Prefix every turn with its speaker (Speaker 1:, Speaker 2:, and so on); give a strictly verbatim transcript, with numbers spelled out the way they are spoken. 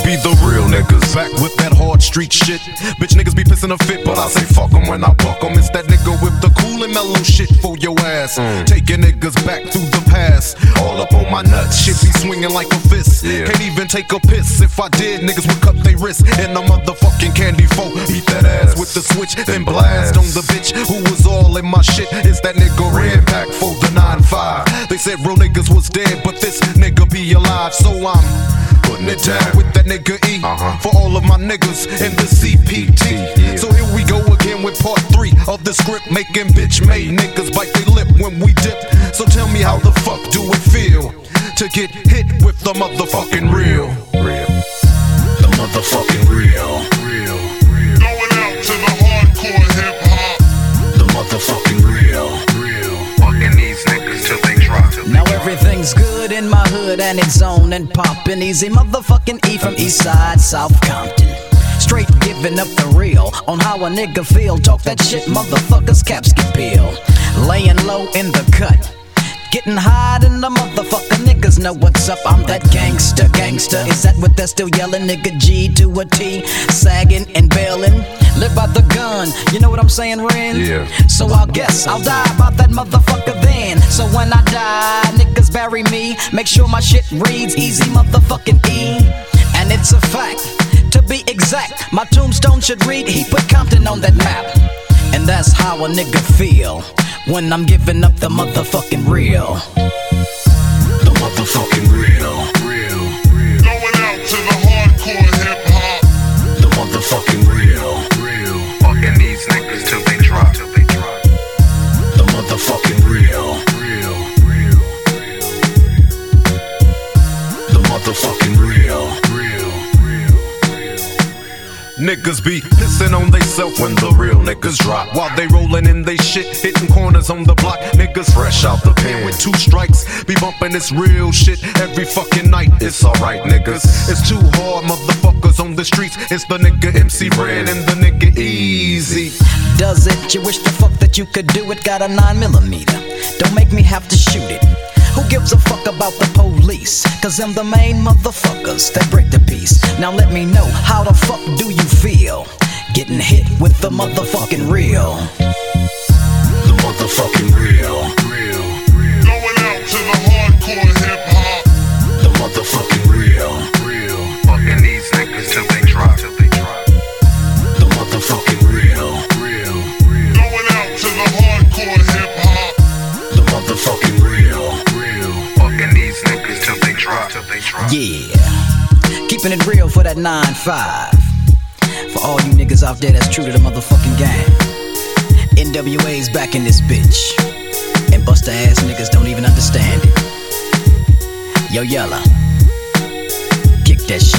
Speaker 1: be the real niggas. Back with that hard street shit. Bitch niggas be pissing a fit, but I say fuck them when I buck them. It's that nigga with the cool and mellow shit for your ass. Mm. Taking niggas back through the past. All up on my nuts. Shit be swinging like a fist. Yeah. Can't even take a piss. If I did, niggas would cut they wrists. And a motherfucking candy folk. Eat that ass with the switch, then blast on the bitch who was all in my shit. It's that nigga red back for the nine five. They said real niggas was dead, but this nigga be alive. So I'm putting it down with that nigga E. Uh-huh. For all of my niggas in the C P T. Yeah. So here we go again with part three of the script. Making bitch made niggas bite their lip when we dip. So tell me how the fuck do it feel to get hit with the motherfucking real? Real. The motherfucking real. Real. Real.
Speaker 2: Going out to the hardcore hip hop.
Speaker 1: The motherfucking real. Real. Fucking these niggas till they drop.
Speaker 3: Now everything's good in my hood and it's on and poppin'. Easy motherfucking E from East Side, South Compton. Straight giving up the real on how a nigga feel. Talk that shit, motherfuckers, caps get peeled. Laying low in the cut. Getting high in the motherfucker, niggas know what's up. I'm that gangster, gangster. Is that what they're still yelling? Nigga G to a T, sagging and bailing. Live by the gun, you know what I'm saying, Ren?
Speaker 1: Yeah.
Speaker 3: So I'll guess I'll die about that motherfucker then. So when I die, niggas bury me. Make sure my shit reads easy motherfucking E. And it's a fact, to be exact, my tombstone should read, he put Compton on that map. And that's how a nigga feel when I'm giving up the motherfucking real.
Speaker 1: The motherfucking real. Real. Real.
Speaker 2: Going out to the hardcore hip hop.
Speaker 1: The motherfucking real. Real. Fucking these niggas till they drop. Till they drop. The motherfucking real. Real. Real. Real. The motherfucking real. Real. Niggas be pissing on theyself when the real niggas drop. While they rollin' in they shit, hitting corners on the block. Niggas fresh out the pen with two strikes. Be bumpin' this real shit every fucking night. It's alright, niggas. It's too hard, motherfuckers on the streets. It's the nigga M C Ren and the nigga Easy.
Speaker 3: Does it? You wish the fuck that you could do it. Got a nine millimeter. Don't make me have to shoot it. Who gives a fuck about the police? Cause I'm the main motherfuckers that break the peace. Now let me know, how the fuck do you feel getting hit with the motherfucking real?
Speaker 1: The motherfucking real. Real. Real.
Speaker 2: Going out to the hardcore hip hop.
Speaker 1: The motherfucking real. Real. Fucking these niggas till they drop. Till they drop. The motherfucking real. Real. Real.
Speaker 2: Going out to the hardcore hip hop.
Speaker 1: The motherfucking real. These niggas till they drop, till they drop.
Speaker 3: Yeah, keeping it real for that nine five. For all you niggas out there that's true to the motherfucking game. N W A's back in this bitch. And busta ass niggas don't even understand it. Yo, Yella, kick that shit.